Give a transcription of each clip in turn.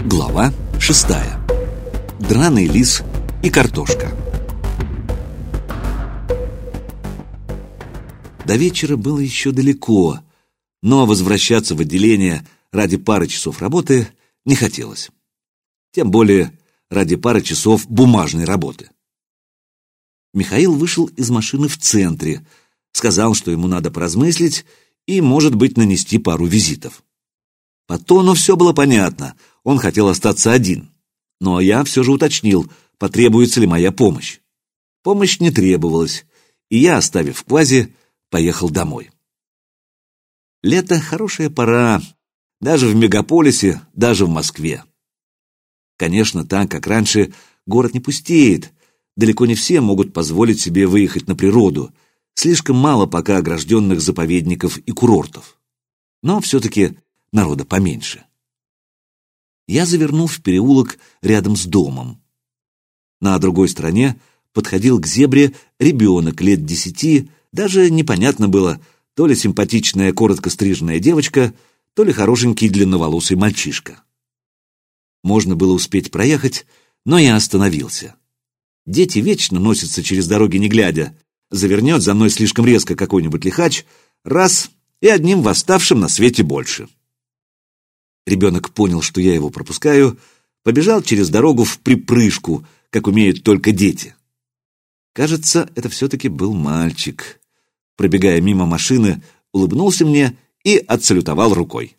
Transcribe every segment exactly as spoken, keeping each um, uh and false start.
Глава шестая. Драный лис и картошка. До вечера было еще далеко, но возвращаться в отделение ради пары часов работы не хотелось. Тем более ради пары часов бумажной работы. Михаил вышел из машины в центре, сказал, что ему надо поразмыслить и, может быть, нанести пару визитов. По тону все было понятно, он хотел остаться один. Но я все же уточнил, потребуется ли моя помощь. Помощь не требовалась, и я, оставив Квази, поехал домой. Лето — хорошая пора, даже в мегаполисе, даже в Москве. Конечно, так, как раньше, город не пустеет, далеко не все могут позволить себе выехать на природу, слишком мало пока огражденных заповедников и курортов. Но все-таки народа поменьше. Я завернул в переулок рядом с домом. На другой стороне подходил к зебре ребенок лет десяти, даже непонятно было, то ли симпатичная коротко стриженная девочка, то ли хорошенький длинноволосый мальчишка. Можно было успеть проехать, но я остановился. Дети вечно носятся через дороги не глядя, завернет за мной слишком резко какой-нибудь лихач, раз и одним восставшим на свете больше. Ребенок понял, что я его пропускаю, побежал через дорогу в припрыжку, как умеют только дети. Кажется, это все-таки был мальчик. Пробегая мимо машины, улыбнулся мне и отсалютовал рукой.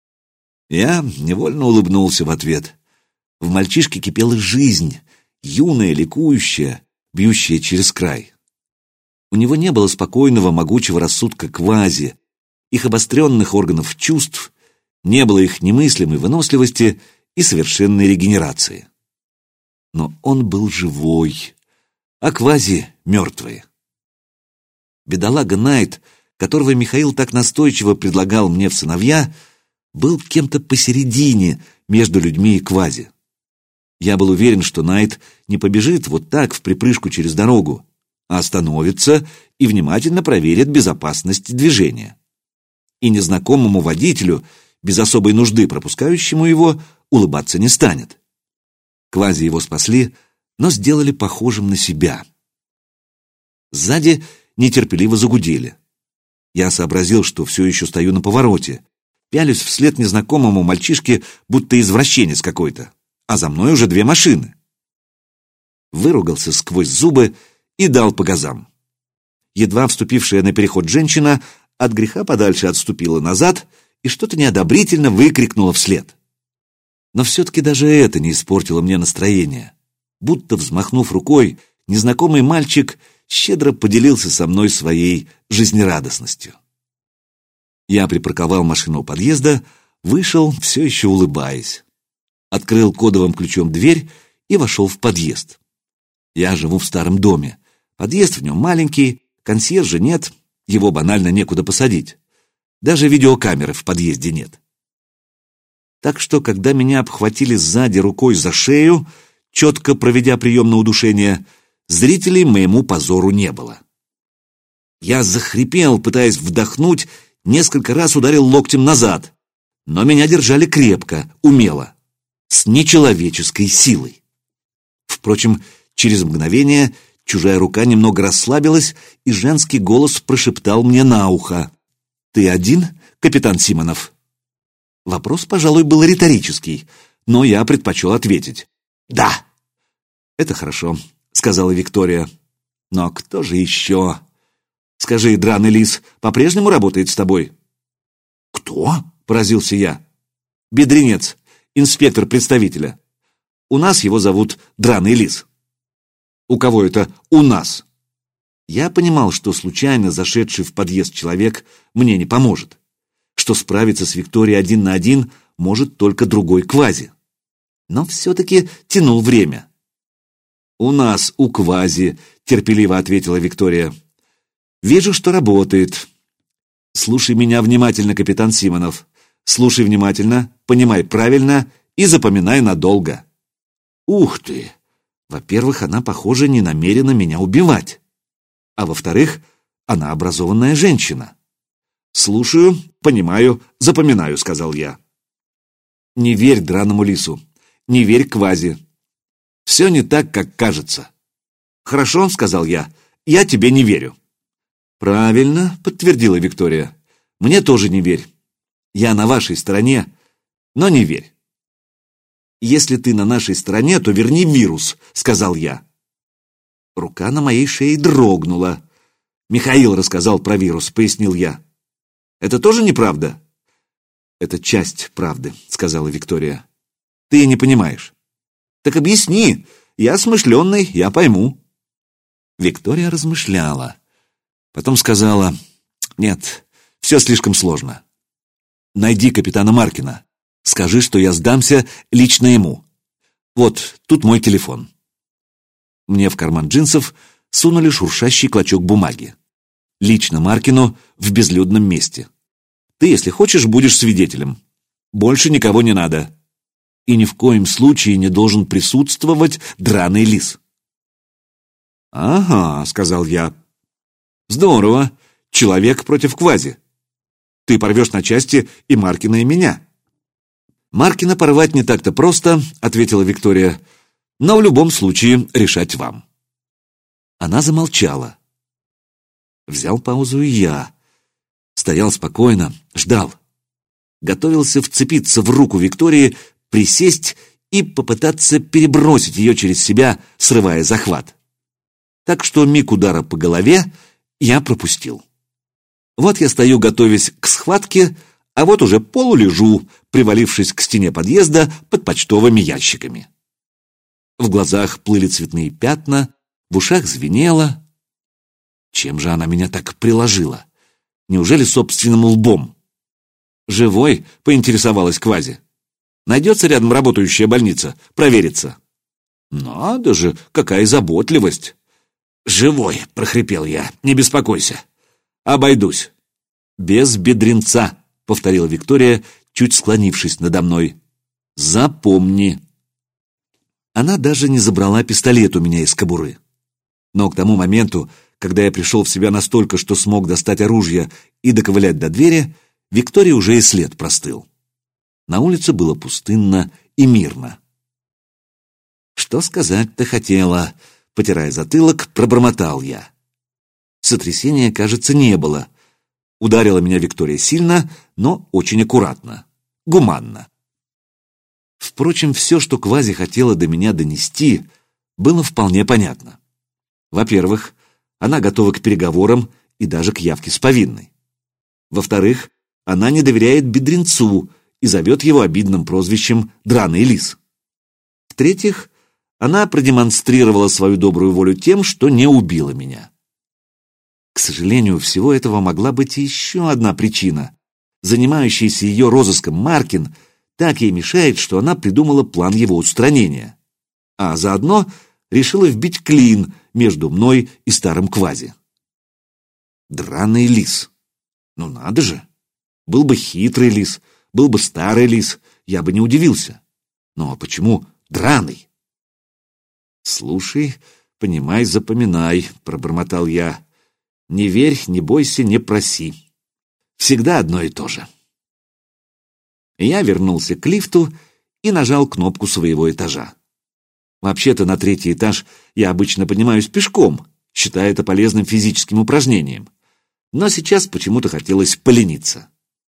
Я невольно улыбнулся в ответ. В мальчишке кипела жизнь, юная, ликующая, бьющая через край. У него не было спокойного, могучего рассудка Квази, их обостренных органов чувств, не было их немыслимой выносливости и совершенной регенерации. Но он был живой, а Квази мертвый. Бедолага Найт, которого Михаил так настойчиво предлагал мне в сыновья, был кем-то посередине между людьми и Квази. Я был уверен, что Найт не побежит вот так в припрыжку через дорогу, а остановится и внимательно проверит безопасность движения. И незнакомому водителю, без особой нужды пропускающему его, улыбаться не станет. Квази его спасли, но сделали похожим на себя. Сзади нетерпеливо загудели. Я сообразил, что все еще стою на повороте, пялюсь вслед незнакомому мальчишке, будто извращенец какой-то, а за мной уже две машины. Выругался сквозь зубы и дал по газам. Едва вступившая на переход женщина от греха подальше отступила назад и что-то неодобрительно выкрикнула вслед. Но все-таки даже это не испортило мне настроение. Будто взмахнув рукой, незнакомый мальчик щедро поделился со мной своей жизнерадостностью. Я припарковал машину у подъезда, вышел, все еще улыбаясь. Открыл кодовым ключом дверь и вошел в подъезд. Я живу в старом доме. Подъезд в нем маленький, консьержа нет, его банально некуда посадить. Даже видеокамеры в подъезде нет. Так что, когда меня обхватили сзади рукой за шею, четко проведя прием на удушение, зрителей моему позору не было. Я захрипел, пытаясь вдохнуть, несколько раз ударил локтем назад, но меня держали крепко, умело, с нечеловеческой силой. Впрочем, через мгновение чужая рука немного расслабилась, и женский голос прошептал мне на ухо: «Ты один, капитан Симонов?» Вопрос, пожалуй, был риторический, но я предпочел ответить: «Да». «Это хорошо», — сказала Виктория. «Но кто же еще? Скажи, драный лис по-прежнему работает с тобой?» «Кто?» — поразился я. «Бедренец, инспектор представителя. У нас его зовут Драный лис». «У кого это «у нас»?» Я понимал, что случайно зашедший в подъезд человек мне не поможет, что справиться с Викторией один на один может только другой Квази. Но все-таки тянул время. «У нас, у Квази», — терпеливо ответила Виктория. «Вижу, что работает. Слушай меня внимательно, капитан Симонов. Слушай внимательно, понимай правильно и запоминай надолго». «Ух ты! Во-первых, она, похоже, не намерена меня убивать. А во-вторых, она образованная женщина. «Слушаю, понимаю, запоминаю», — сказал я. «Не верь драному лису. не верь Квази. Все не так, как кажется. Хорошо, сказал я, я тебе не верю. Правильно, подтвердила Виктория. Мне тоже не верь. Я на вашей стороне, но не верь. Если ты на нашей стороне, то верни вирус, сказал я. Рука на моей шее дрогнула. Михаил рассказал про вирус, пояснил я. Это тоже неправда? Это часть правды, сказала Виктория. Ты не понимаешь. Так объясни. Я смышленый, я пойму. Виктория размышляла. Потом сказала: нет, все слишком сложно. Найди капитана Маркина. Скажи, что я сдамся лично ему. Вот, тут мой телефон. Мне в карман джинсов сунули шуршащий клочок бумаги. Лично Маркину в безлюдном месте. Ты, если хочешь, будешь свидетелем. Больше никого не надо. И ни в коем случае не должен присутствовать драный лис. «Ага», — сказал я. «Здорово. Человек против Квази. Ты порвешь на части и Маркина, и меня». «Маркина порвать не так-то просто», — ответила Виктория. «Но в любом случае решать вам». Она замолчала. Взял паузу и я. Стоял спокойно, ждал. Готовился вцепиться в руку Виктории, присесть и попытаться перебросить ее через себя, срывая захват. Так что миг удара по голове я пропустил. Вот я стою, готовясь к схватке, а вот уже полулежу, привалившись к стене подъезда под почтовыми ящиками. В глазах плыли цветные пятна, в ушах звенело. Чем же она меня так приложила? Неужели собственным лбом? «Живой?» — поинтересовалась Квази. «Найдется рядом работающая больница? Проверится». «Надо же, какая заботливость!» «Живой!» — прохрипел я. «Не беспокойся. Обойдусь». «Без бедренца», — повторила Виктория, чуть склонившись надо мной. «Запомни». Она даже не забрала пистолет у меня из кобуры. Но к тому моменту, когда я пришел в себя настолько, что смог достать оружие и доковылять до двери, Виктории уже и след простыл. На улице было пустынно и мирно. «Что сказать-то хотела?» — потирая затылок, пробормотал я. Сотрясения, кажется, не было. Ударила меня Виктория сильно, но очень аккуратно, гуманно. Впрочем, все, что Квази хотела до меня донести, было вполне понятно. Во-первых, она готова к переговорам и даже к явке с повинной. Во-вторых, она не доверяет бедренцу и зовет его обидным прозвищем «драный лис». В-третьих, она продемонстрировала свою добрую волю тем, что не убила меня. К сожалению, у всего этого могла быть еще одна причина. Занимающийся ее розыском Маркин так ей мешает, что она придумала план его устранения. А заодно решила вбить клин между мной и старым Квази. Драный лис. Ну надо же. Был бы хитрый лис, был бы старый лис, я бы не удивился. Но почему драный? «Слушай, понимай, запоминай», — пробормотал я. «Не верь, не бойся, не проси. Всегда одно и то же». Я вернулся к лифту и нажал кнопку своего этажа. Вообще-то на третий этаж я обычно поднимаюсь пешком, считая это полезным физическим упражнением. Но сейчас почему-то хотелось полениться.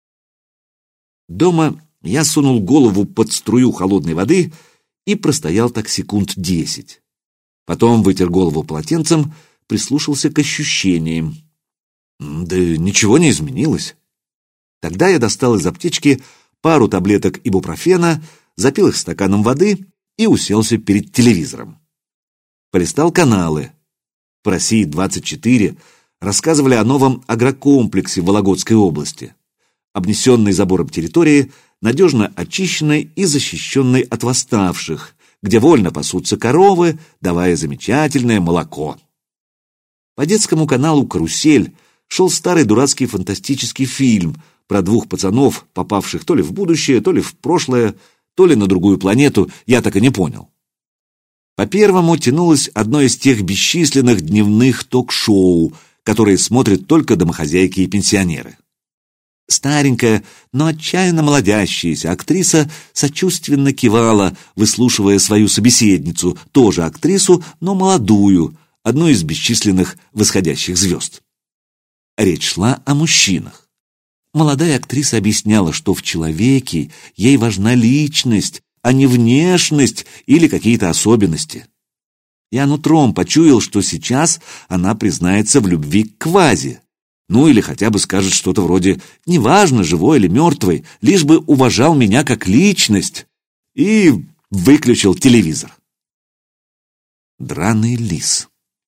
Дома я сунул голову под струю холодной воды и простоял так секунд десять. Потом вытер голову полотенцем, прислушался к ощущениям. Да ничего не изменилось. Тогда я достал из аптечки пару таблеток ибупрофена, запил их стаканом воды и уселся перед телевизором. Полистал каналы. По России двадцать четыре рассказывали о новом агрокомплексе в Вологодской области, обнесенной забором территории, надежно очищенной и защищенной от восставших, где вольно пасутся коровы, давая замечательное молоко. По детскому каналу «Карусель» шел старый дурацкий фантастический фильм про двух пацанов, попавших то ли в будущее, то ли в прошлое, то ли на другую планету, я так и не понял. По первому тянулось одно из тех бесчисленных дневных ток-шоу, которые смотрят только домохозяйки и пенсионеры. Старенькая, но отчаянно молодящаяся актриса сочувственно кивала, выслушивая свою собеседницу, тоже актрису, но молодую, одну из бесчисленных восходящих звезд. Речь шла о мужчинах. Молодая актриса объясняла, что в человеке ей важна личность, а не внешность или какие-то особенности. Я нутром почуял, что сейчас она признается в любви к Квазе. Ну или хотя бы скажет что-то вроде «неважно, живой или мертвый, лишь бы уважал меня как личность» и выключил телевизор. Драный лис.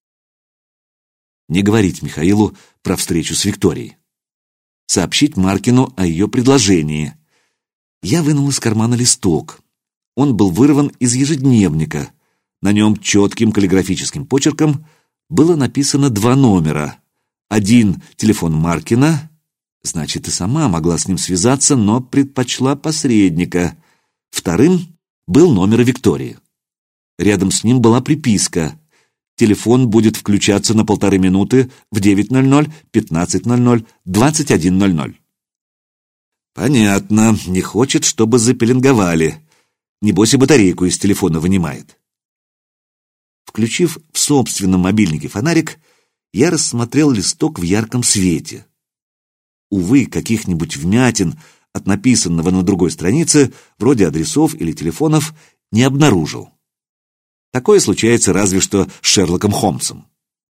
Не говорить Михаилу про встречу с Викторией. Сообщить Маркину о ее предложении. Я вынул из кармана листок. Он был вырван из ежедневника. На нем четким каллиграфическим почерком было написано два номера. Один — телефон Маркина, значит, и сама могла с ним связаться, но предпочла посредника. Вторым был номер Виктории. Рядом с ним была приписка: телефон будет включаться на полторы минуты в девять ноль ноль, пятнадцать ноль ноль, двадцать один ноль ноль. Понятно, не хочет, чтобы запеленговали. Небось и батарейку из телефона вынимает. Включив в собственном мобильнике фонарик, я рассмотрел листок в ярком свете. Увы, каких-нибудь вмятин от написанного на другой странице, вроде адресов или телефонов, не обнаружил. Такое случается разве что с Шерлоком Холмсом.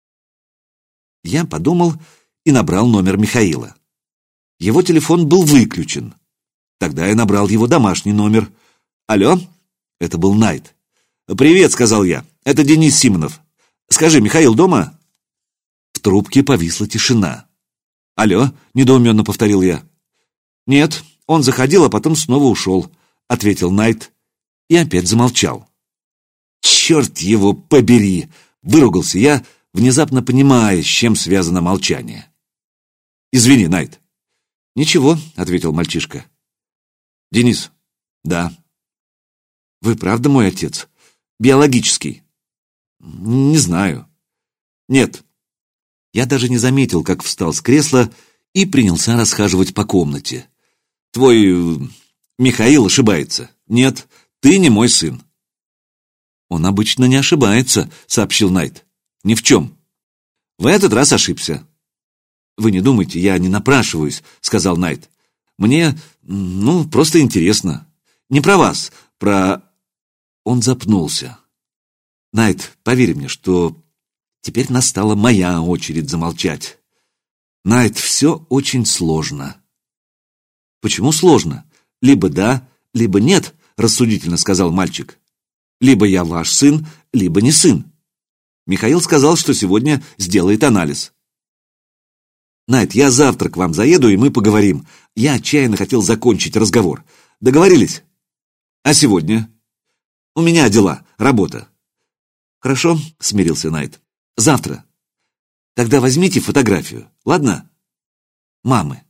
Я подумал и набрал номер Михаила. Его телефон был выключен. Тогда я набрал его домашний номер. «Алло?» Это был Найт. «Привет», — сказал я. «Это Денис Симонов. Скажи, Михаил дома?» В трубке повисла тишина. «Алло?» — недоуменно повторил я. «Нет, он заходил, а потом снова ушел», — ответил Найт и опять замолчал. «Черт его побери!» — выругался я, внезапно понимая, с чем связано молчание. «Извини, Найт». «Ничего», — ответил мальчишка. «Денис». «Да». «Вы правда мой отец? Биологический?» «Не знаю». «Нет». Я даже не заметил, как встал с кресла и принялся расхаживать по комнате. «Твой Михаил ошибается. Нет, ты не мой сын». «Он обычно не ошибается», — сообщил Найт. «Ни в чем». «В этот раз ошибся». «Вы не думайте, я не напрашиваюсь», — сказал Найт. «Мне, ну, просто интересно. Не про вас, про...» Он запнулся. «Найт, поверь мне, что теперь настала моя очередь замолчать. Найт, все очень сложно». «Почему сложно? Либо да, либо нет», — рассудительно сказал мальчик. «Либо я ваш сын, либо не сын. Михаил сказал, что сегодня сделает анализ». «Найт, я завтра к вам заеду, и мы поговорим. Я отчаянно хотел закончить разговор. Договорились? А сегодня? У меня дела, работа». «Хорошо», — смирился Найт. «Завтра. Тогда возьмите фотографию, ладно? Мамы».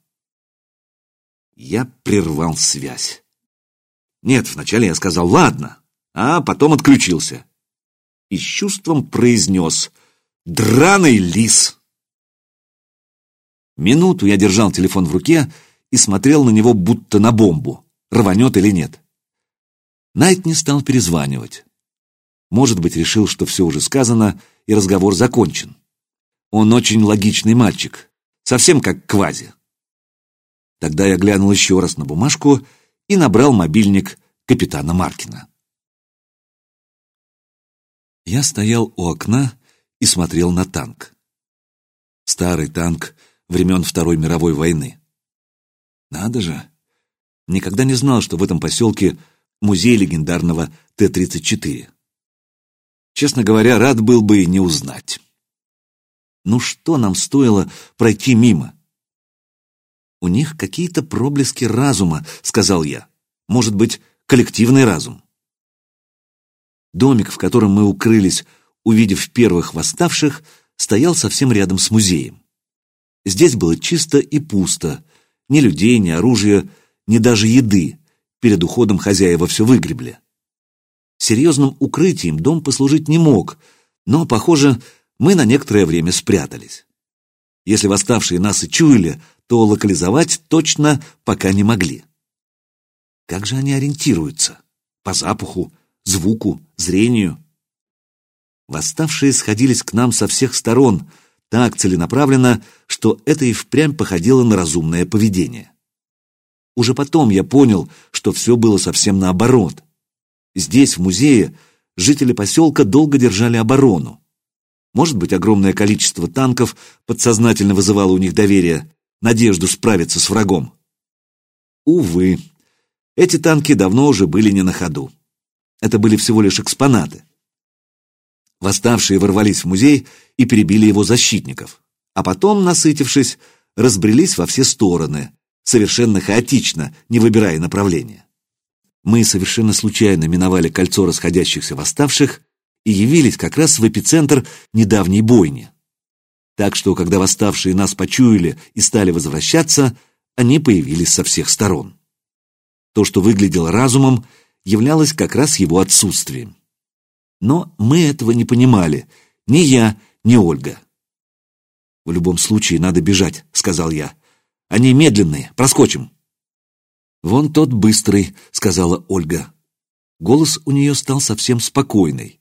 Я прервал связь. Нет, вначале я сказал «ладно», а потом отключился. И с чувством произнес «драный лис». Минуту я держал телефон в руке и смотрел на него будто на бомбу, рванет или нет. Найт не стал перезванивать. Может быть, решил, что все уже сказано и разговор закончен. Он очень логичный мальчик, совсем как Квази. Тогда я глянул еще раз на бумажку и набрал мобильник капитана Маркина. Я стоял у окна и смотрел на танк. Старый танк времен Второй мировой войны. Надо же! Никогда не знал, что в этом поселке музей легендарного Т тридцать четыре. Честно говоря, рад был бы и не узнать. Ну что нам стоило пройти мимо? «У них какие-то проблески разума», — сказал я. «Может быть, коллективный разум». Домик, в котором мы укрылись, увидев первых восставших, стоял совсем рядом с музеем. Здесь было чисто и пусто. Ни людей, ни оружия, ни даже еды. Перед уходом хозяева все выгребли. Серьезным укрытием дом послужить не мог, но, похоже, мы на некоторое время спрятались. Если восставшие нас и чуяли, то локализовать точно пока не могли. Как же они ориентируются? По запаху, звуку, зрению? Восставшие сходились к нам со всех сторон, так целенаправленно, что это и впрямь походило на разумное поведение. Уже потом я понял, что все было совсем наоборот. Здесь, в музее, жители поселка долго держали оборону. Может быть, огромное количество танков подсознательно вызывало у них доверие, надежду справиться с врагом. Увы, эти танки давно уже были не на ходу. Это были всего лишь экспонаты. Восставшие ворвались в музей и перебили его защитников, а потом, насытившись, разбрелись во все стороны, совершенно хаотично, не выбирая направления. Мы совершенно случайно миновали кольцо расходящихся восставших и явились как раз в эпицентр недавней бойни. Так что, когда восставшие нас почуяли и стали возвращаться, они появились со всех сторон. То, что выглядело разумом, являлось как раз его отсутствием. Но мы этого не понимали, ни я, ни Ольга. «В любом случае надо бежать», — сказал я. «Они медленные, проскочим». «Вон тот быстрый», — сказала Ольга. Голос у нее стал совсем спокойный.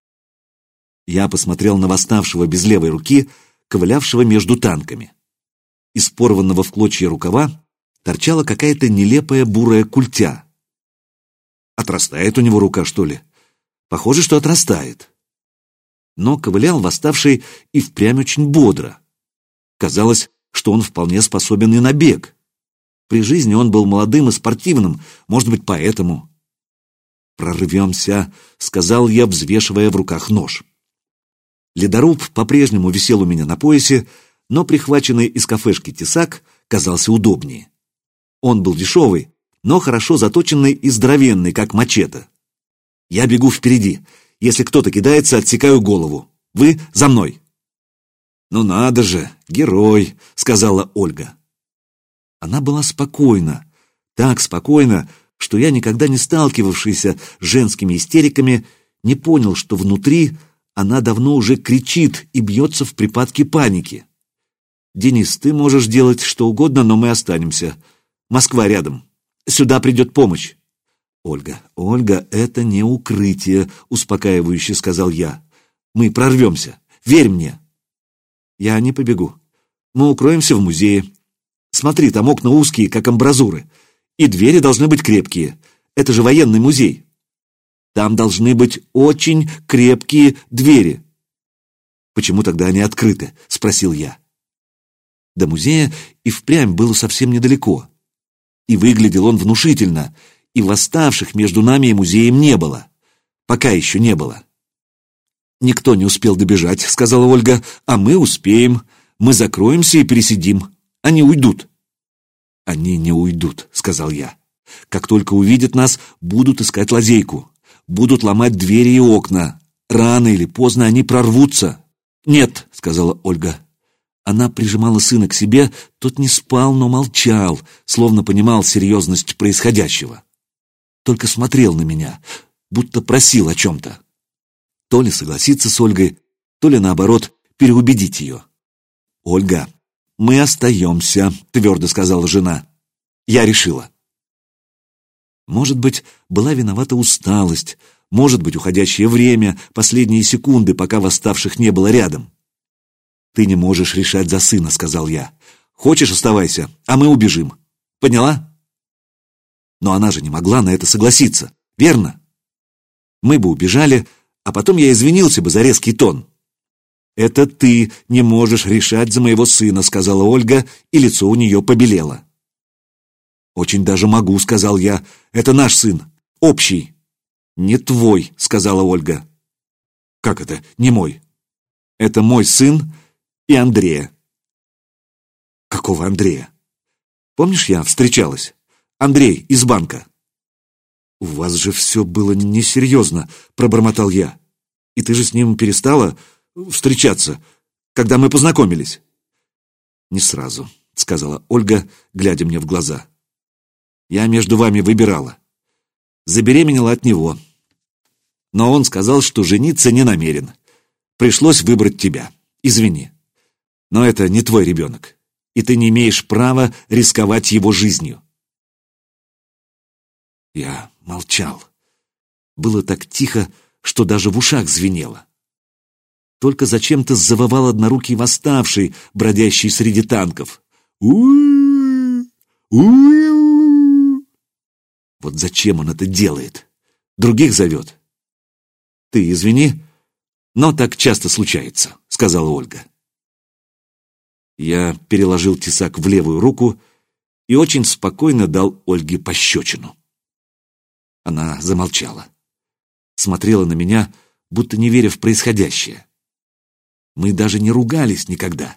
Я посмотрел на восставшего без левой руки, ковылявшего между танками. Из порванного в клочья рукава торчала какая-то нелепая бурая культя. Отрастает у него рука, что ли? Похоже, что отрастает. Но ковылял восставший и впрямь очень бодро. Казалось, что он вполне способен и на бег. При жизни он был молодым и спортивным, может быть, поэтому. «Прорвемся», — сказал я, взвешивая в руках нож. Ледоруб по-прежнему висел у меня на поясе, но прихваченный из кафешки тесак казался удобнее. Он был дешевый, но хорошо заточенный и здоровенный, как мачете. Я бегу впереди. Если кто-то кидается, отсекаю голову. Вы за мной. «Ну надо же, герой», — сказала Ольга. Она была спокойна, так спокойна, что я, никогда не сталкивавшийся с женскими истериками, не понял, что внутри она давно уже кричит и бьется в припадке паники. «Денис, ты можешь делать что угодно, но мы останемся. Москва рядом. Сюда придет помощь». «Ольга, Ольга, это не укрытие», — успокаивающе сказал я. «Мы прорвемся. Верь мне». «Я не побегу. Мы укроемся в музее. Смотри, там окна узкие, как амбразуры. И двери должны быть крепкие. Это же военный музей. Там должны быть очень крепкие двери». «Почему тогда они открыты?» — спросил я. До музея и впрямь было совсем недалеко. И выглядел он внушительно, и восставших между нами и музеем не было. Пока еще не было. «Никто не успел добежать», — сказала Ольга, — «а мы успеем. Мы закроемся и пересидим. Они уйдут». «Они не уйдут», — сказал я. «Как только увидят нас, будут искать лазейку. Будут ломать двери и окна. Рано или поздно они прорвутся». «Нет», — сказала Ольга. Она прижимала сына к себе, тот не спал, но молчал, словно понимал серьезность происходящего. Только смотрел на меня, будто просил о чем-то. То ли согласиться с Ольгой, то ли, наоборот, переубедить ее. «Ольга, мы остаемся», — твердо сказала жена. «Я решила». Может быть, была виновата усталость, может быть, уходящее время, последние секунды, пока восставших не было рядом. «Ты не можешь решать за сына», — сказал я. «Хочешь, оставайся, а мы убежим. Поняла?» Но она же не могла на это согласиться, верно? Мы бы убежали, а потом я извинился бы за резкий тон. «Это ты не можешь решать за моего сына», — сказала Ольга, и лицо у нее побелело. «Очень даже могу», — сказал я. «Это наш сын, общий». «Не твой», — сказала Ольга. «Как это, не мой?» «Это мой сын и Андрея». «Какого Андрея?» «Помнишь, я встречалась? Андрей из банка». «У вас же все было несерьезно», — пробормотал я. «И ты же с ним перестала встречаться, когда мы познакомились?» «Не сразу», — сказала Ольга, глядя мне в глаза. «Я между вами выбирала. Забеременела от него. Но он сказал, что жениться не намерен. Пришлось выбрать тебя. Извини. Но это не твой ребенок. и ты не имеешь права рисковать его жизнью. Я молчал. Было так тихо, что даже в ушах звенело. Только зачем-то завывал однорукий восставший, бродящий среди танков. У-у-у! У-у-у! Вот зачем он это делает? Других зовет. Ты извини, но так часто случается, сказала Ольга. Я переложил тесак в левую руку и очень спокойно дал Ольге пощечину. Она замолчала. Смотрела на меня, будто не веря в происходящее. Мы даже не ругались никогда.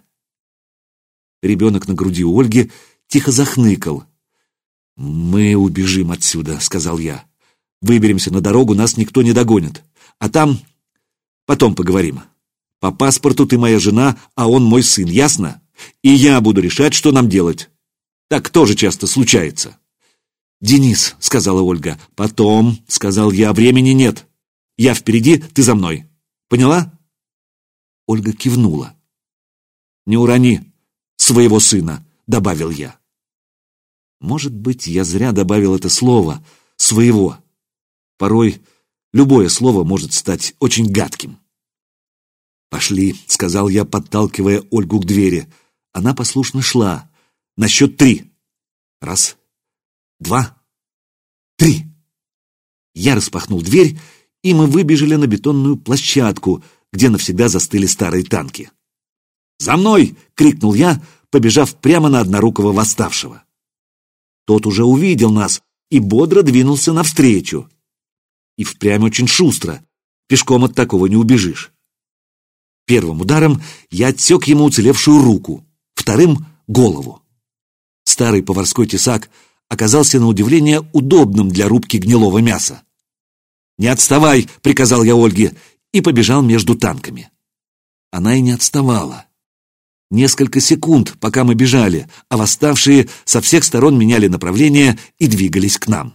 Ребенок на груди у Ольги тихо захныкал. «Мы убежим отсюда», — сказал я. «Выберемся на дорогу, нас никто не догонит. А там... потом поговорим. По паспорту ты моя жена, а он мой сын, ясно? И я буду решать, что нам делать. Так тоже часто случается». «Денис», — сказала Ольга. «Потом», — сказал я, — «времени нет. Я впереди, ты за мной. Поняла?» Ольга кивнула. «Не урони своего сына», — добавил я. Может быть, я зря добавил это слово «своего». Порой любое слово может стать очень гадким. «Пошли», — сказал я, подталкивая Ольгу к двери. Она послушно шла. На счет три. Раз, два, три. Я распахнул дверь, и мы выбежали на бетонную площадку, где навсегда застыли старые танки. «За мной!» — крикнул я, побежав прямо на однорукого восставшего. Тот уже увидел нас и бодро двинулся навстречу. И впрямь очень шустро. Пешком от такого не убежишь. Первым ударом я отсек ему уцелевшую руку, вторым — голову. Старый поварской тесак оказался на удивление удобным для рубки гнилого мяса. «Не отставай!» — приказал я Ольге, и побежал между танками. Она и не отставала. Несколько секунд, пока мы бежали, а восставшие со всех сторон меняли направление и двигались к нам.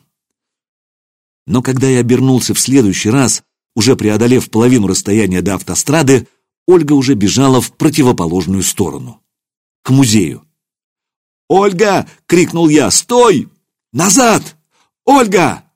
Но когда я обернулся в следующий раз, уже преодолев половину расстояния до автострады, Ольга уже бежала в противоположную сторону. К музею. «Ольга!» — крикнул я. «Стой! Назад! Ольга!»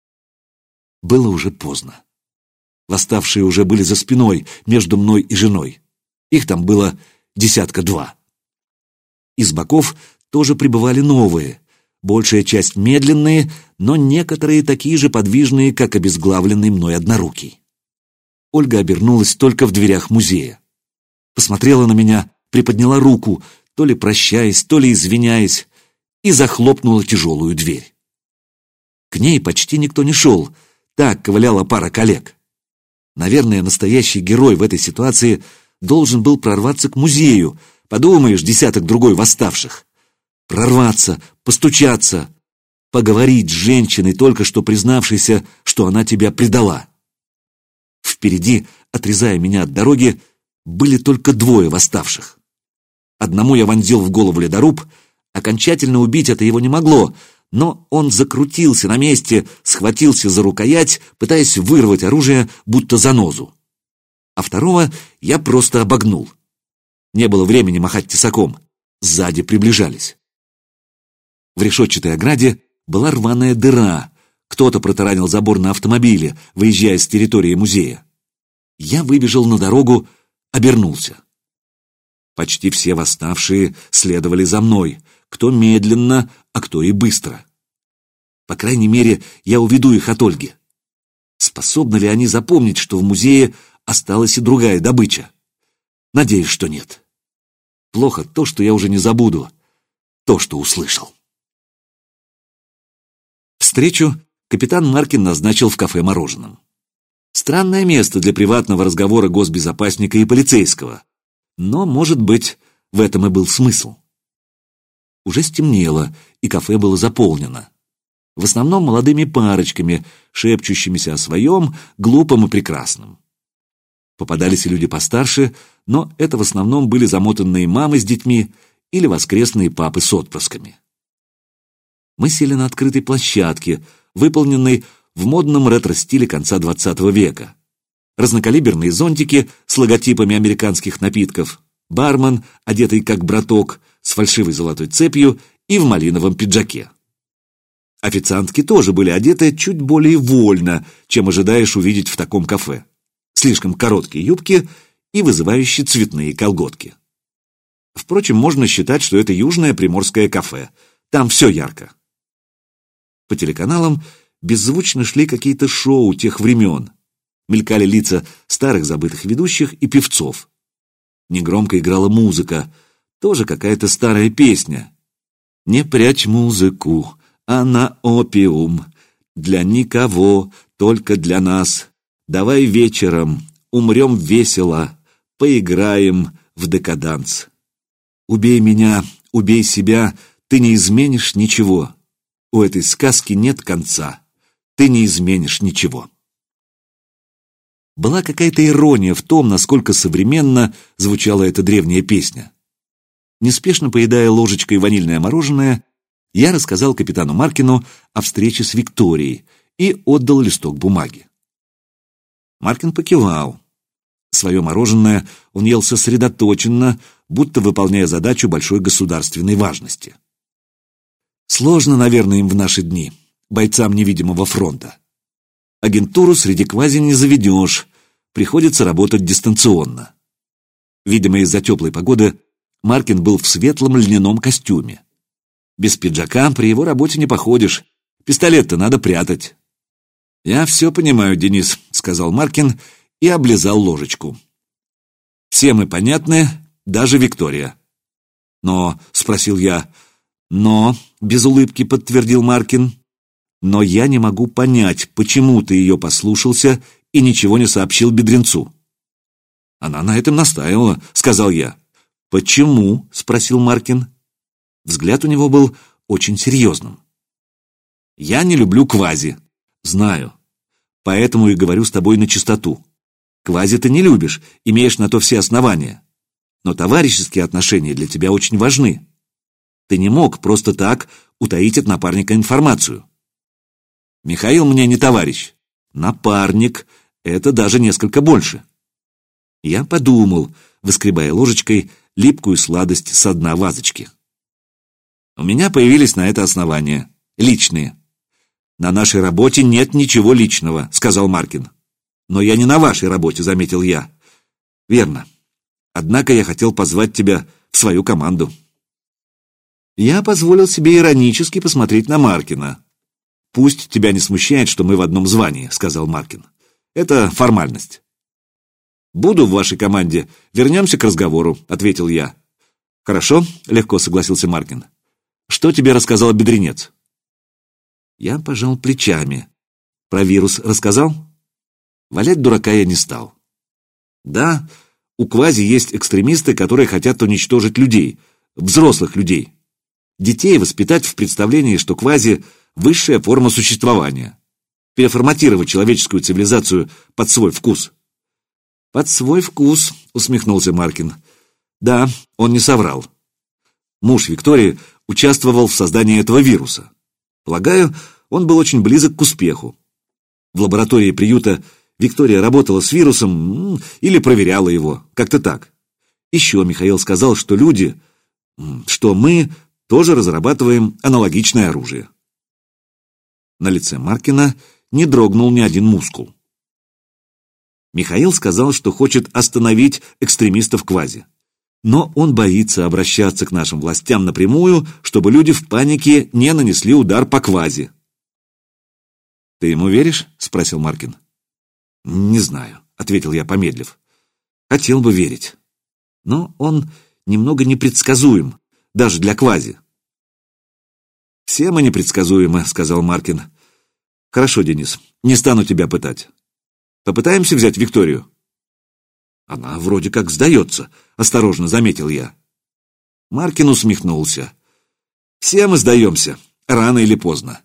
Было уже поздно. Восставшие уже были за спиной, между мной и женой. Их там было десятка два. Из боков тоже прибывали новые, большая часть медленные, но некоторые такие же подвижные, как обезглавленный мной однорукий. Ольга обернулась только в дверях музея. Посмотрела на меня, приподняла руку, то ли прощаясь, то ли извиняясь, и захлопнула тяжелую дверь. К ней почти никто не шел, так ковыляла пара коллег. Наверное, настоящий герой в этой ситуации должен был прорваться к музею, подумаешь, десяток другой восставших. Прорваться, постучаться, поговорить с женщиной, только что признавшейся, что она тебя предала. Впереди, отрезая меня от дороги, были только двое восставших. Одному я вонзил в голову ледоруб, окончательно убить это его не могло, но он закрутился на месте, схватился за рукоять, пытаясь вырвать оружие, будто занозу. А второго я просто обогнул. Не было времени махать тесаком. Сзади приближались. В решетчатой ограде была рваная дыра. Кто-то протаранил забор на автомобиле, выезжая с территории музея. Я выбежал на дорогу, обернулся. Почти все восставшие следовали за мной, кто медленно, а кто и быстро. По крайней мере, я уведу их от Ольги. Способны ли они запомнить, что в музее осталась и другая добыча? Надеюсь, что нет. Плохо то, что я уже не забуду то, что услышал. Встречу капитан Маркин назначил в кафе «Мороженом». Странное место для приватного разговора госбезопасника и полицейского. Но, может быть, в этом и был смысл. Уже стемнело, и кафе было заполнено. В основном молодыми парочками, шепчущимися о своем, глупом и прекрасном. Попадались и люди постарше, но это в основном были замотанные мамы с детьми или воскресные папы с отпрысками. Мы сели на открытой площадке, выполненной в модном ретро-стиле конца двадцатого века. Разнокалиберные зонтики с логотипами американских напитков, бармен, одетый как браток, с фальшивой золотой цепью и в малиновом пиджаке. Официантки тоже были одеты чуть более вольно, чем ожидаешь увидеть в таком кафе. Слишком короткие юбки и вызывающие цветные колготки. Впрочем, можно считать, что это южное приморское кафе. Там все ярко. По телеканалам беззвучно шли какие-то шоу тех времен. Мелькали лица старых забытых ведущих и певцов. Негромко играла музыка, тоже какая-то старая песня. «Не прячь музыку, она опиум, для никого, только для нас. Давай вечером умрем весело, поиграем в декаданс. Убей меня, убей себя, ты не изменишь ничего. У этой сказки нет конца, ты не изменишь ничего». Была какая-то ирония в том, насколько современно звучала эта древняя песня. Неспешно поедая ложечкой ванильное мороженое, я рассказал капитану Маркину о встрече с Викторией и отдал листок бумаги. Маркин покивал. Свое мороженое он ел сосредоточенно, будто выполняя задачу большой государственной важности. Сложно, наверное, им в наши дни, бойцам невидимого фронта. Агентуру среди квази не заведешь, приходится работать дистанционно. Видимо, из-за теплой погоды Маркин был в светлом льняном костюме. Без пиджака при его работе не походишь, пистолет-то надо прятать. «Я все понимаю, Денис», — сказал Маркин и облизал ложечку. «Все мы понятны, даже Виктория». «Но», — спросил я, — «но», — без улыбки подтвердил Маркин, «но я не могу понять, почему ты ее послушался и ничего не сообщил бедренцу». «Она на этом настаивала», — сказал я. «Почему?» — спросил Маркин. Взгляд у него был очень серьезным. «Я не люблю квази». «Знаю. Поэтому и говорю с тобой на чистоту. Квази ты не любишь, имеешь на то все основания. Но товарищеские отношения для тебя очень важны. Ты не мог просто так утаить от напарника информацию». «Михаил мне не товарищ. Напарник — это даже несколько больше». Я подумал, выскребая ложечкой липкую сладость со дна вазочки. «У меня появились на это основания. Личные». «На нашей работе нет ничего личного», — сказал Маркин. «Но я не на вашей работе», — заметил я. «Верно. Однако я хотел позвать тебя в свою команду». Я позволил себе иронически посмотреть на Маркина. «Пусть тебя не смущает, что мы в одном звании», — сказал Маркин. «Это формальность». «Буду в вашей команде. Вернемся к разговору», — ответил я. «Хорошо», — легко согласился Маркин. «Что тебе рассказал бедренец?» Я пожал плечами. «Про вирус рассказал?» Валять дурака я не стал. «Да, у квази есть экстремисты, которые хотят уничтожить людей, взрослых людей. Детей воспитать в представлении, что квази — высшая форма существования. Переформатировать человеческую цивилизацию под свой вкус». «Под свой вкус», — усмехнулся Маркин. «Да, он не соврал. Муж Виктории участвовал в создании этого вируса. Полагаю, он был очень близок к успеху. В лаборатории приюта Виктория работала с вирусом или проверяла его, как-то так. Еще Михаил сказал, что люди, что мы тоже разрабатываем аналогичное оружие». На лице Маркина не дрогнул ни один мускул. Михаил сказал, что хочет остановить экстремистов квази. Но он боится обращаться к нашим властям напрямую, чтобы люди в панике не нанесли удар по квази. «Ты ему веришь?» — спросил Маркин. «Не знаю», — ответил я, помедлив. «Хотел бы верить. Но он немного непредсказуем, даже для квази». «Все мы непредсказуемы», — сказал Маркин. «Хорошо, Денис, не стану тебя пытать. Попытаемся взять Викторию?» «Она вроде как сдается», — осторожно заметил я. Маркин усмехнулся. «Все мы сдаемся, рано или поздно».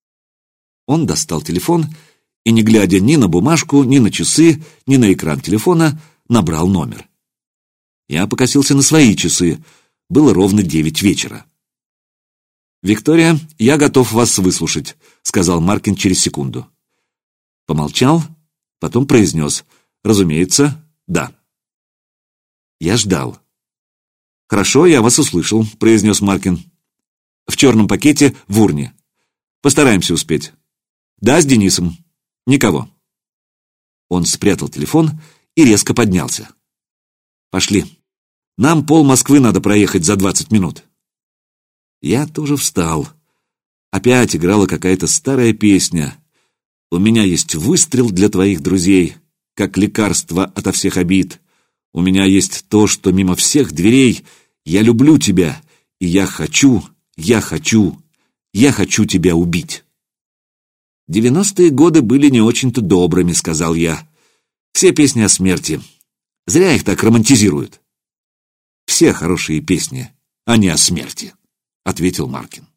Он достал телефон и, не глядя ни на бумажку, ни на часы, ни на экран телефона, набрал номер. Я покосился на свои часы. Было ровно девять вечера. «Виктория, я готов вас выслушать», — сказал Маркин через секунду. Помолчал, потом произнес: «Разумеется, да». Я ждал. «Хорошо, я вас услышал», — произнес Маркин. «В черном пакете в урне. Постараемся успеть. Да, с Денисом. Никого». Он спрятал телефон и резко поднялся. «Пошли. Нам пол Москвы надо проехать за двадцать минут». Я тоже встал. Опять играла какая-то старая песня. «У меня есть выстрел для твоих друзей, как лекарство ото всех обид. У меня есть то, что мимо всех дверей. Я люблю тебя, и я хочу, я хочу, я хочу тебя убить». «Девяностые годы были не очень-то добрыми», — сказал я. «Все песни о смерти. Зря их так романтизируют». «Все хорошие песни, а не о смерти», — ответил Маркин.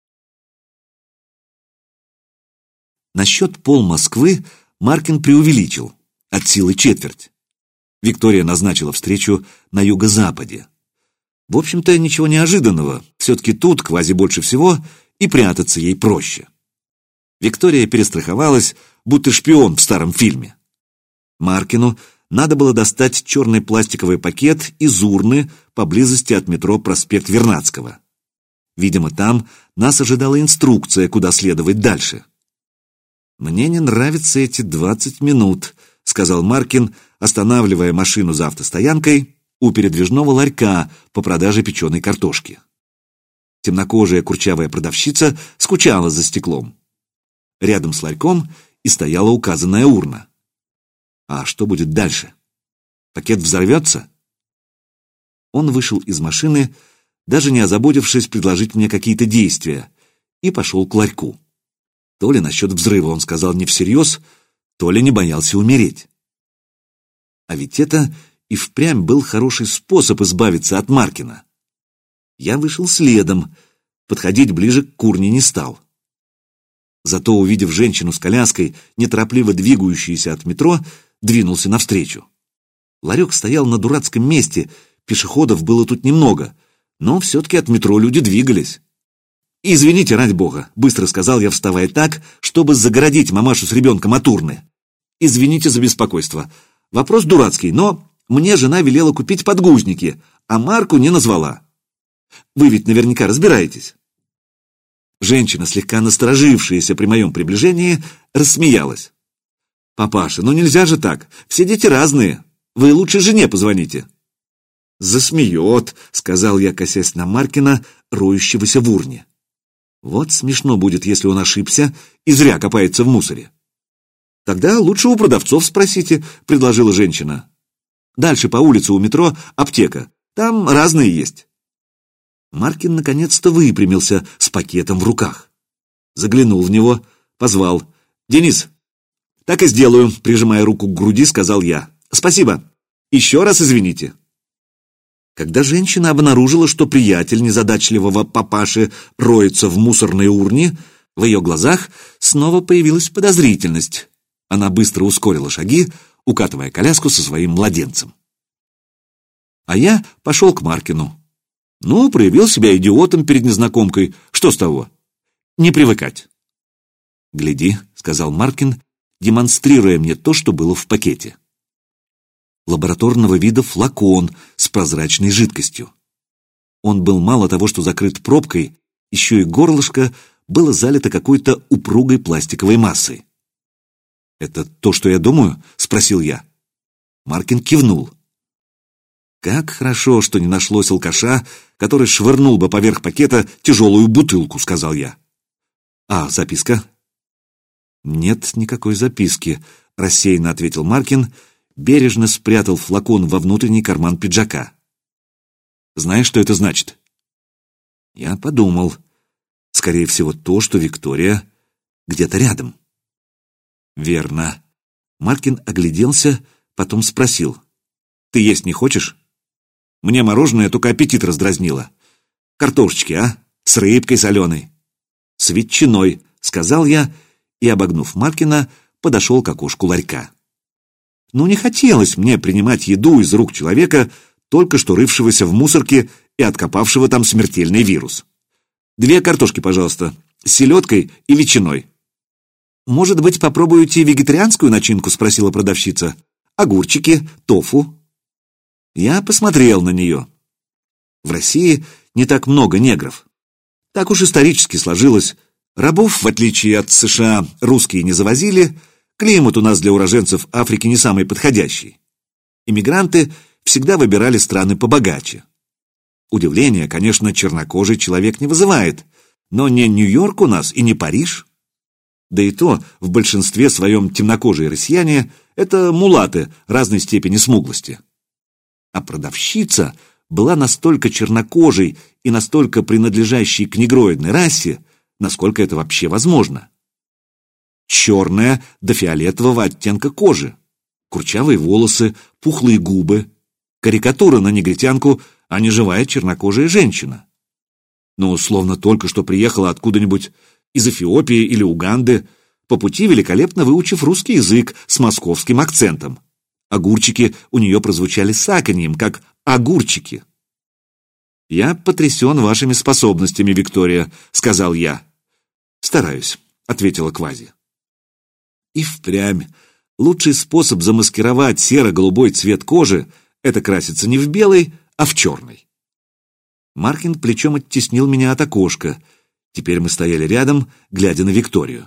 Насчет пол Москвы Маркин преувеличил, от силы четверть. Виктория назначила встречу на юго-западе. В общем-то, ничего неожиданного. Все-таки тут, квази больше всего, и прятаться ей проще. Виктория перестраховалась, будто шпион в старом фильме. Маркину надо было достать черный пластиковый пакет из урны поблизости от метро проспект Вернадского. Видимо, там нас ожидала инструкция, куда следовать дальше. «Мне не нравятся эти двадцать минут», — сказал Маркин, останавливая машину за автостоянкой у передвижного ларька по продаже печеной картошки. Темнокожая курчавая продавщица скучала за стеклом. Рядом с ларьком и стояла указанная урна. А что будет дальше? Пакет взорвется? Он вышел из машины, даже не озаботившись предложить мне какие-то действия, и пошел к ларьку. То ли насчет взрыва он сказал не всерьез, то ли не боялся умереть. А ведь это и впрямь был хороший способ избавиться от Маркина. Я вышел следом, подходить ближе к урне не стал. Зато, увидев женщину с коляской, неторопливо двигающуюся от метро, двинулся навстречу. Ларек стоял на дурацком месте, пешеходов было тут немного, но все-таки от метро люди двигались. «Извините, ради бога», — быстро сказал я, вставая так, чтобы загородить мамашу с ребенком от урны. «Извините за беспокойство. Вопрос дурацкий, но мне жена велела купить подгузники, а марку не назвала. Вы ведь наверняка разбираетесь». Женщина, слегка насторожившаяся при моем приближении, рассмеялась. «Папаша, ну нельзя же так. Все дети разные. Вы лучше жене позвоните». «Засмеет», — сказал я, косясь на Маркина, роющегося в урне. Вот смешно будет, если он ошибся и зря копается в мусоре. «Тогда лучше у продавцов спросите», — предложила женщина. «Дальше по улице у метро аптека. Там разные есть». Маркин наконец-то выпрямился с пакетом в руках. Заглянул в него, позвал. «Денис». «Так и сделаю», — прижимая руку к груди, сказал я. «Спасибо. Еще раз извините». Когда женщина обнаружила, что приятель незадачливого папаши роется в мусорной урне, в ее глазах снова появилась подозрительность. Она быстро ускорила шаги, укатывая коляску со своим младенцем. А я пошел к Маркину. Ну, проявил себя идиотом перед незнакомкой. Что с того? Не привыкать. «Гляди», — сказал Маркин, демонстрируя мне то, что было в пакете. Лабораторного вида флакон с прозрачной жидкостью. Он был мало того, что закрыт пробкой, еще и горлышко было залито какой-то упругой пластиковой массой. «Это то, что я думаю?» — спросил я. Маркин кивнул. Как хорошо, что не нашлось алкаша, который швырнул бы поверх пакета тяжелую бутылку, сказал я. А записка? Нет никакой записки, рассеянно ответил Маркин, бережно спрятал флакон во внутренний карман пиджака. Знаешь, что это значит? Я подумал. Скорее всего, то, что Виктория где-то рядом. Верно. Маркин огляделся, потом спросил. Ты есть не хочешь? Мне мороженое только аппетит раздразнило. Картошечки, а? С рыбкой соленой. С ветчиной, сказал я, и, обогнув Маркина, подошел к окошку ларька. Ну, не хотелось мне принимать еду из рук человека, только что рывшегося в мусорке и откопавшего там смертельный вирус. Две картошки, пожалуйста, с селедкой и ветчиной. «Может быть, попробуете вегетарианскую начинку?» — спросила продавщица. «Огурчики, тофу». Я посмотрел на нее. В России не так много негров. Так уж исторически сложилось. Рабов, в отличие от США, русские не завозили, климат у нас для уроженцев Африки не самый подходящий. Иммигранты всегда выбирали страны побогаче. Удивление, конечно, чернокожий человек не вызывает, но не Нью-Йорк у нас и не Париж. Да и то, в большинстве своем темнокожие россияне – это мулаты разной степени смуглости. А продавщица была настолько чернокожей и настолько принадлежащей к негроидной расе, насколько это вообще возможно. Черная до фиолетового оттенка кожи, курчавые волосы, пухлые губы, карикатура на негритянку, а не живая чернокожая женщина. Ну, словно только что приехала откуда-нибудь из Эфиопии или Уганды, по пути великолепно выучив русский язык с московским акцентом. Огурчики у нее прозвучали саканьем, как огурчики. «Я потрясен вашими способностями, Виктория», — сказал я. «Стараюсь», — ответила Квази. И впрямь. Лучший способ замаскировать серо-голубой цвет кожи — это краситься не в белый, а в черный. Маркин плечом оттеснил меня от окошка. Теперь мы стояли рядом, глядя на Викторию.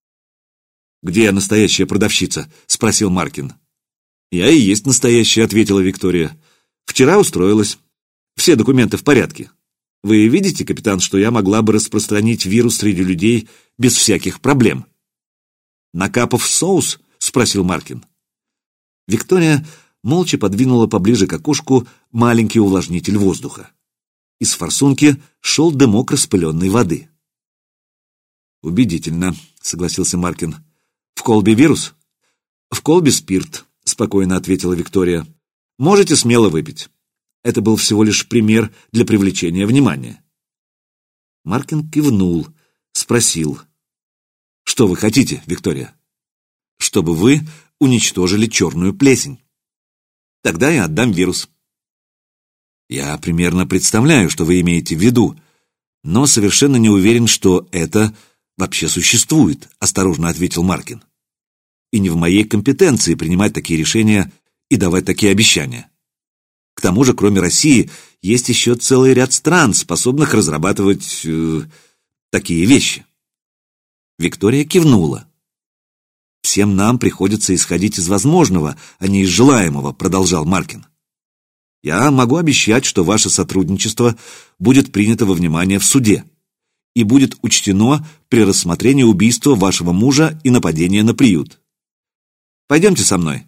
«Где настоящая продавщица?» — спросил Маркин. «Я и есть настоящая», — ответила Виктория. «Вчера устроилась. Все документы в порядке. Вы видите, капитан, что я могла бы распространить вирус среди людей без всяких проблем?» «Накапав соус?» — спросил Маркин. Виктория молча подвинула поближе к окошку маленький увлажнитель воздуха. Из форсунки шел дымок распыленной воды. «Убедительно», — согласился Маркин. «В колбе вирус?» «В колбе спирт», — спокойно ответила Виктория. «Можете смело выпить. Это был всего лишь пример для привлечения внимания». Маркин кивнул, спросил. «Что вы хотите, Виктория?» «Чтобы вы уничтожили черную плесень. Тогда я отдам вирус». «Я примерно представляю, что вы имеете в виду, но совершенно не уверен, что это вообще существует», — осторожно ответил Маркин. «И не в моей компетенции принимать такие решения и давать такие обещания. К тому же, кроме России, есть еще целый ряд стран, способных разрабатывать э, такие вещи». Виктория кивнула. «Всем нам приходится исходить из возможного, а не из желаемого», — продолжал Маркин. «Я могу обещать, что ваше сотрудничество будет принято во внимание в суде и будет учтено при рассмотрении убийства вашего мужа и нападения на приют. Пойдемте со мной».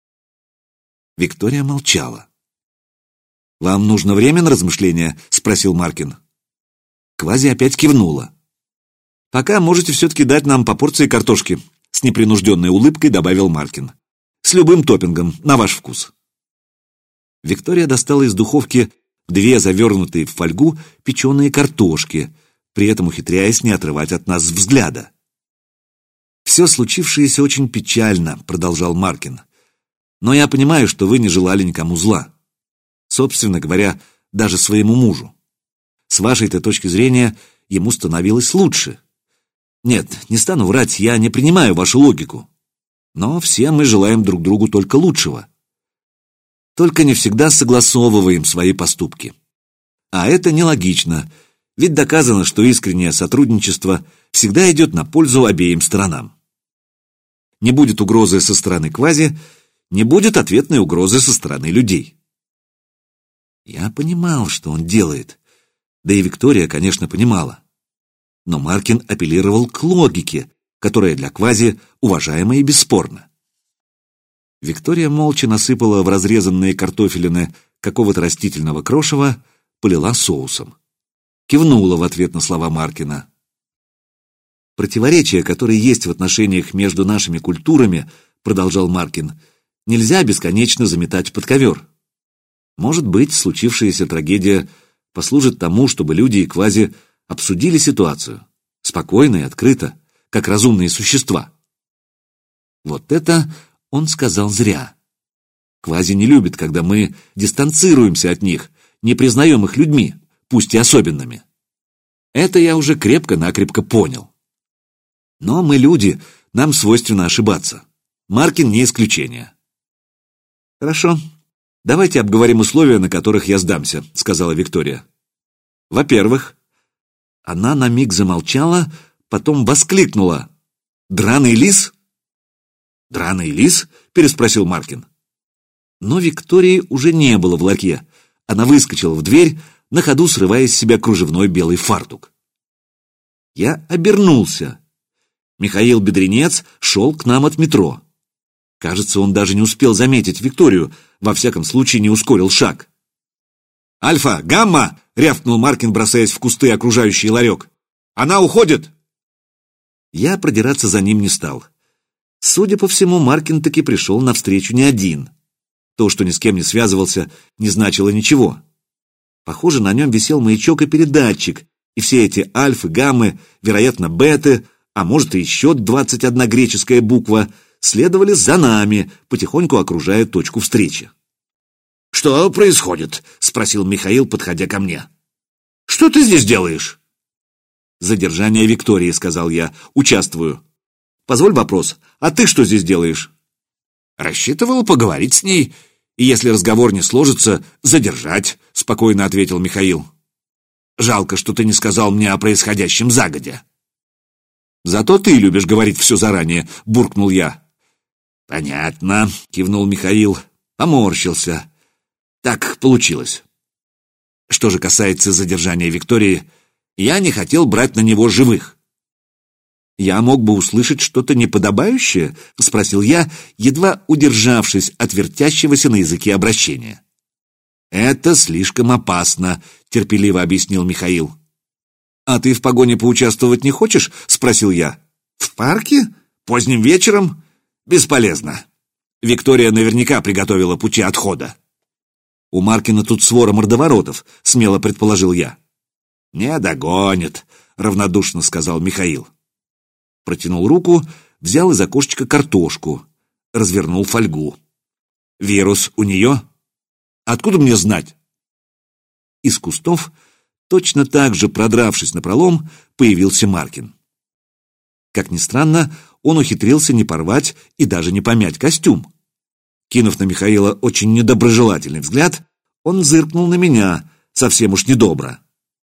Виктория молчала. «Вам нужно время на размышления?» — спросил Маркин. Квази опять кивнула. «Пока можете все-таки дать нам по порции картошки», — с непринужденной улыбкой добавил Маркин. «С любым топпингом, на ваш вкус». Виктория достала из духовки две завернутые в фольгу печеные картошки, при этом ухитряясь не отрывать от нас взгляда. «Все случившееся очень печально», — продолжал Маркин. «Но я понимаю, что вы не желали никому зла. Собственно говоря, даже своему мужу. С вашей-то точки зрения ему становилось лучше. Нет, не стану врать, я не принимаю вашу логику. Но все мы желаем друг другу только лучшего. Только не всегда согласовываем свои поступки. А это нелогично, ведь доказано, что искреннее сотрудничество всегда идет на пользу обеим сторонам. Не будет угрозы со стороны Квази, не будет ответной угрозы со стороны людей». Я понимал, что он делает, да и Виктория, конечно, понимала. Но Маркин апеллировал к логике, которая для Квази уважаема и бесспорна. Виктория молча насыпала в разрезанные картофелины какого-то растительного крошева, полила соусом. Кивнула в ответ на слова Маркина. «Противоречия, которые есть в отношениях между нашими культурами, — продолжал Маркин, — нельзя бесконечно заметать под ковер. Может быть, случившаяся трагедия послужит тому, чтобы люди и Квази обсудили ситуацию, спокойно и открыто, как разумные существа». Вот это он сказал зря. Квази не любит, когда мы дистанцируемся от них, не признаем их людьми, пусть и особенными. Это я уже крепко-накрепко понял. Но мы люди, нам свойственно ошибаться. Маркин не исключение. «Хорошо, «Давайте обговорим условия, на которых я сдамся», — сказала Виктория. «Во-первых...» Она на миг замолчала, потом воскликнула. «Драный лис?» «Драный лис?» — переспросил Маркин. Но Виктории уже не было в ларьке. Она выскочила в дверь, на ходу срывая с себя кружевной белый фартук. Я обернулся. Михаил Бедренец шел к нам от метро. Кажется, он даже не успел заметить Викторию, во всяком случае не ускорил шаг. «Альфа! Гамма!» — рявкнул Маркин, бросаясь в кусты, окружающий ларек. «Она уходит!» Я продираться за ним не стал. Судя по всему, Маркин таки пришел навстречу не один. То, что ни с кем не связывался, не значило ничего. Похоже, на нем висел маячок и передатчик, и все эти альфы, гаммы, вероятно, беты, а может и еще двадцать одна греческая буква, следовали за нами, потихоньку окружая точку встречи. «Что происходит?» — спросил Михаил, подходя ко мне. «Что ты здесь делаешь?» «Задержание Виктории», — сказал я. «Участвую». «Позволь вопрос, а ты что здесь делаешь?» «Рассчитывал поговорить с ней, и если разговор не сложится, задержать», — спокойно ответил Михаил. «Жалко, что ты не сказал мне о происходящем загодя». «Зато ты любишь говорить все заранее», — буркнул я. «Понятно», — кивнул Михаил, поморщился. «Так получилось. Что же касается задержания Виктории, я не хотел брать на него живых». «Я мог бы услышать что-то неподобающее?» — спросил я, едва удержавшись от вертящегося на языке обращения. «Это слишком опасно», — терпеливо объяснил Михаил. «А ты в погоне поучаствовать не хочешь?» — спросил я. «В парке? Поздним вечером? Бесполезно. Виктория наверняка приготовила пути отхода». «У Маркина тут свора мордоворотов», — смело предположил я. «Не догонит», — равнодушно сказал Михаил. Протянул руку, взял из окошечка картошку, развернул фольгу. «Вирус у нее? Откуда мне знать?» Из кустов, точно так же продравшись напролом, появился Маркин. Как ни странно, он ухитрился не порвать и даже не помять костюм. Кинув на Михаила очень недоброжелательный взгляд, он зыркнул на меня, совсем уж недобро.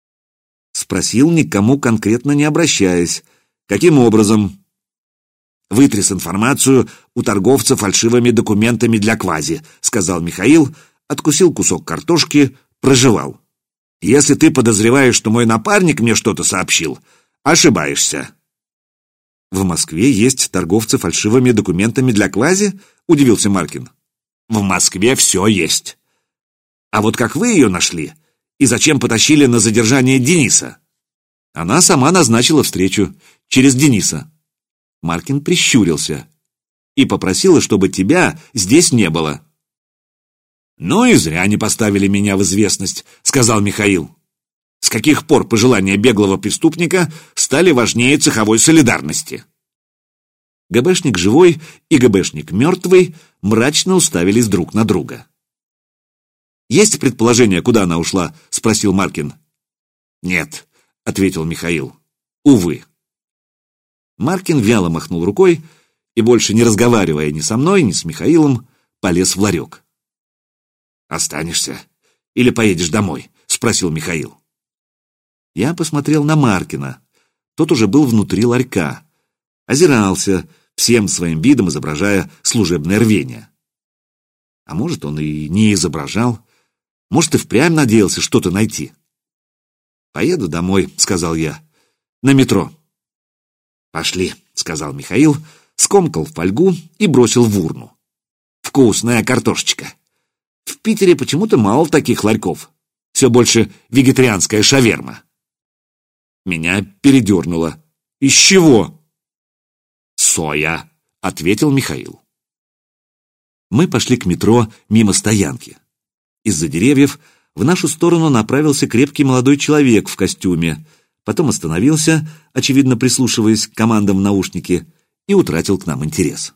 Спросил, никому конкретно не обращаясь: «Каким образом?» «Вытряс информацию у торговца фальшивыми документами для квази», — сказал Михаил, откусил кусок картошки, прожевал. «Если ты подозреваешь, что мой напарник мне что-то сообщил, ошибаешься». «В Москве есть торговцы фальшивыми документами для квази?» — удивился Маркин. «В Москве все есть. А вот как вы ее нашли? И зачем потащили на задержание Дениса?» «Она сама назначила встречу. Через Дениса». Маркин прищурился. «И попросила, чтобы тебя здесь не было». «Ну и зря не поставили меня в известность», — сказал Михаил. «С каких пор пожелания беглого преступника стали важнее цеховой солидарности?» ГБшник живой и ГБшник мертвый мрачно уставились друг на друга. «Есть предположение, куда она ушла?» — спросил Маркин. «Нет», — ответил Михаил. «Увы». Маркин вяло махнул рукой и, больше не разговаривая ни со мной, ни с Михаилом, полез в ларек. «Останешься или поедешь домой?» — спросил Михаил. Я посмотрел на Маркина. Тот уже был внутри ларька. Озирался, всем своим видом изображая служебное рвение. А может, он и не изображал. Может, и впрямь надеялся что-то найти. «Поеду домой», — сказал я. «На метро». «Пошли», — сказал Михаил, скомкал фольгу и бросил в урну. «Вкусная картошечка. В Питере почему-то мало таких ларьков. Все больше вегетарианская шаверма». Меня передернуло. «Из чего?» «Соя», — ответил Михаил. Мы пошли к метро мимо стоянки. Из-за деревьев в нашу сторону направился крепкий молодой человек в костюме, потом остановился, очевидно прислушиваясь к командам в наушнике, и утратил к нам интерес.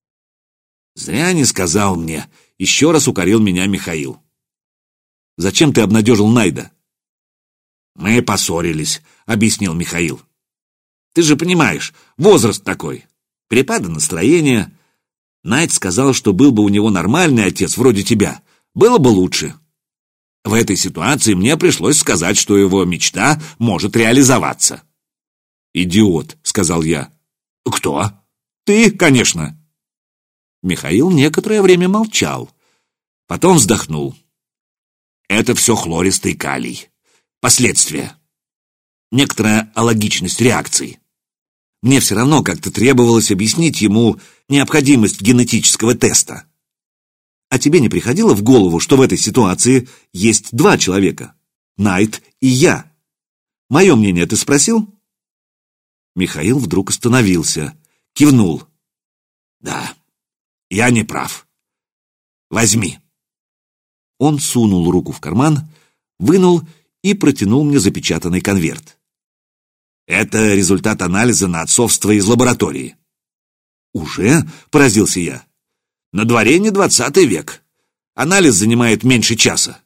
«Зря не сказал мне», — еще раз укорил меня Михаил. «Зачем ты обнадежил Найда?» «Мы поссорились», — объяснил Михаил. «Ты же понимаешь, возраст такой. Перепады настроения. Найд сказал, что был бы у него нормальный отец, вроде тебя, было бы лучше. В этой ситуации мне пришлось сказать, что его мечта может реализоваться. «Идиот», — сказал я. «Кто?» «Ты, конечно». Михаил некоторое время молчал. Потом вздохнул. «Это все хлористый калий. Последствия. Некоторая алогичность реакций». Мне все равно как-то требовалось объяснить ему необходимость генетического теста. А тебе не приходило в голову, что в этой ситуации есть два человека? Найт и я. Мое мнение ты спросил? Михаил вдруг остановился, кивнул. «Да, я не прав. Возьми». Он сунул руку в карман, вынул и протянул мне запечатанный конверт. «Это результат анализа на отцовство из лаборатории». «Уже?» — поразился я. «На дворе не двадцатый век. Анализ занимает меньше часа».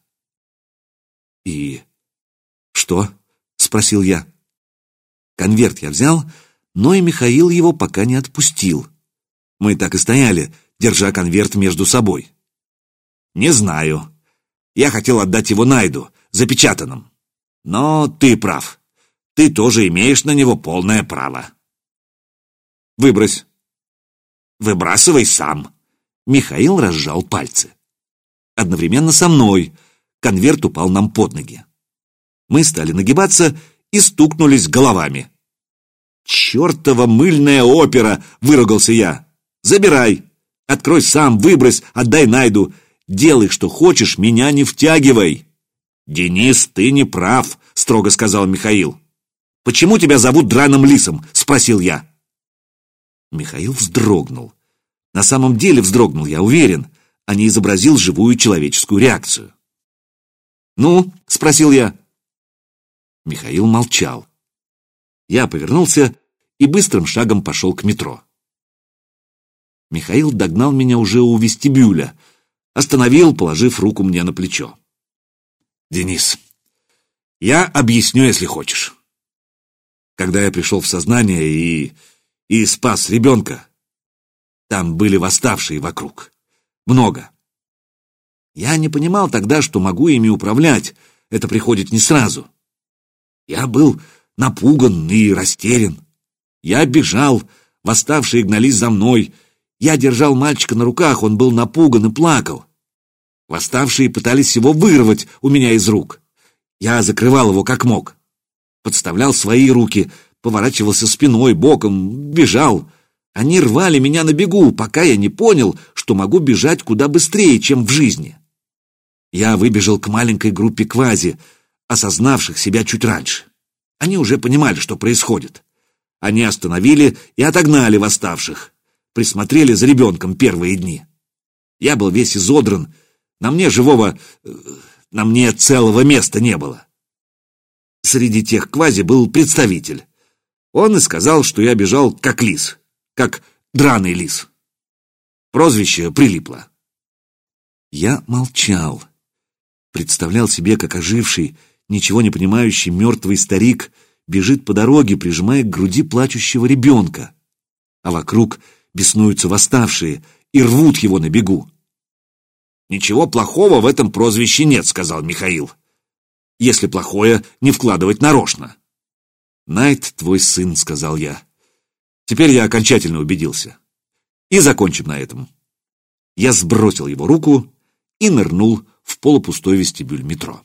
«И что?» — спросил я. Конверт я взял, но и Михаил его пока не отпустил. Мы так и стояли, держа конверт между собой. «Не знаю. Я хотел отдать его Найду, запечатанным. Но ты прав. Ты тоже имеешь на него полное право». «Выбрось». «Выбрасывай сам». Михаил разжал пальцы. Одновременно со мной конверт упал нам под ноги. Мы стали нагибаться и стукнулись головами. «Чертова мыльная опера!» — выругался я. «Забирай! Открой сам, выбрось, отдай Найду. Делай, что хочешь, меня не втягивай!» «Денис, ты не прав», — строго сказал Михаил. «Почему тебя зовут Драным Лисом?» — спросил я. Михаил вздрогнул. На самом деле вздрогнул, я уверен, а не изобразил живую человеческую реакцию. «Ну?» — спросил я. Михаил молчал. Я повернулся и быстрым шагом пошел к метро. Михаил догнал меня уже у вестибюля, остановил, положив руку мне на плечо. «Денис, я объясню, если хочешь. Когда я пришел в сознание и... и спас ребенка, там были восставшие вокруг. Много. Я не понимал тогда, что могу ими управлять, это приходит не сразу. Я был напуган и растерян. Я бежал, восставшие гнались за мной. Я держал мальчика на руках, он был напуган и плакал. Восставшие пытались его вырвать у меня из рук. Я закрывал его как мог. Подставлял свои руки, поворачивался спиной, боком, бежал. Они рвали меня на бегу, пока я не понял, что могу бежать куда быстрее, чем в жизни. Я выбежал к маленькой группе квази, осознавших себя чуть раньше. Они уже понимали, что происходит. Они остановили и отогнали восставших, присмотрели за ребенком первые дни. Я был весь изодран, на мне живого, на мне целого места не было. Среди тех квази был представитель. Он и сказал, что я бежал как лис, как драный лис. Прозвище прилипло. Я молчал. Представлял себе, как оживший, ничего не понимающий мертвый старик бежит по дороге, прижимая к груди плачущего ребенка, а вокруг беснуются восставшие и рвут его на бегу. «Ничего плохого в этом прозвище нет», — сказал Михаил. «Если плохое, не вкладывать нарочно». «Найт твой сын», — сказал я. Теперь я окончательно убедился. И закончим на этом. Я сбросил его руку и нырнул в полупустой вестибюль метро.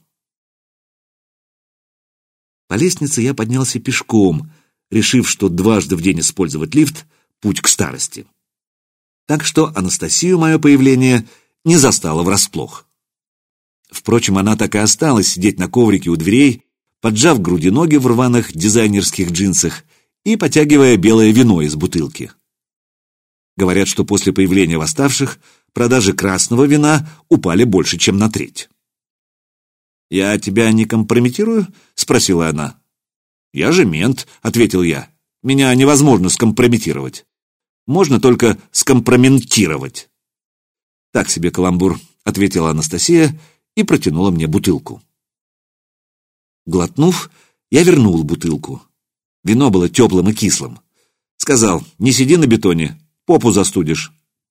По лестнице я поднялся пешком, решив, что дважды в день использовать лифт — путь к старости. Так что Анастасию мое появление не застало врасплох. Впрочем, она так и осталась сидеть на коврике у дверей, поджав к груди ноги в рваных дизайнерских джинсах и потягивая белое вино из бутылки. Говорят, что после появления восставших продажи красного вина упали больше, чем на треть. «Я тебя не компрометирую?» — спросила она. «Я же мент», — ответил я. «Меня невозможно скомпрометировать. Можно только скомпрометировать». «Так себе каламбур», — ответила Анастасия и протянула мне бутылку. Глотнув, я вернул бутылку. Вино было теплым и кислым. Сказал: «Не сиди на бетоне, попу застудишь».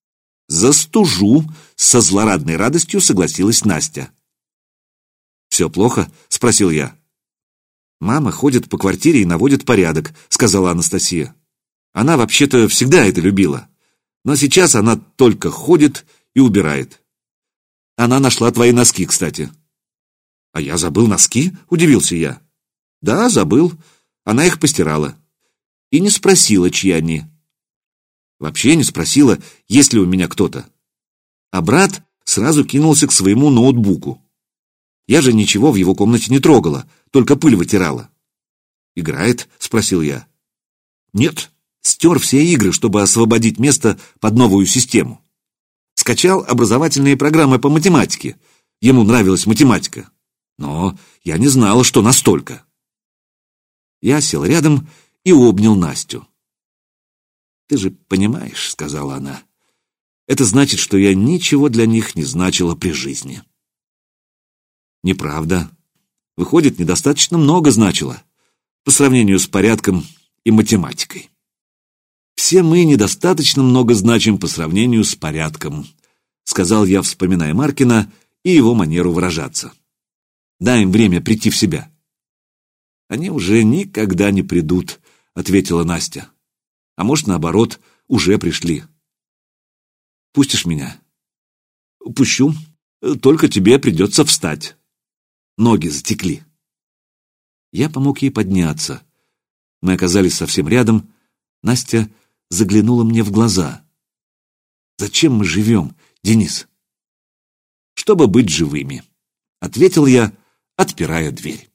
Застужу, со злорадной радостью согласилась Настя. «Все плохо?» — спросил я. «Мама ходит по квартире и наводит порядок», — сказала Анастасия. «Она вообще-то всегда это любила. Но сейчас она только ходит и убирает. Она нашла твои носки, кстати». «А я забыл носки?» — удивился я. «Да, забыл. Она их постирала. И не спросила, чьи они. Вообще не спросила, есть ли у меня кто-то. А брат сразу кинулся к своему ноутбуку. Я же ничего в его комнате не трогала, только пыль вытирала». «Играет?» — спросил я. «Нет, стер все игры, чтобы освободить место под новую систему. Скачал образовательные программы по математике. Ему нравилась математика. Но я не знала, что настолько». Я сел рядом и обнял Настю. «Ты же понимаешь», — сказала она, — «это значит, что я ничего для них не значила при жизни». «Неправда. Выходит, недостаточно много значило по сравнению с порядком и математикой». «Все мы недостаточно много значим по сравнению с порядком», — сказал я, вспоминая Маркина и его манеру выражаться. «Дай им время прийти в себя». «Они уже никогда не придут», — ответила Настя. «А может, наоборот, уже пришли». «Пустишь меня?» «Пущу. Только тебе придется встать. Ноги затекли». Я помог ей подняться. Мы оказались совсем рядом. Настя заглянула мне в глаза. «Зачем мы живем, Денис?» «Чтобы быть живыми», — ответил я, отпирая дверь.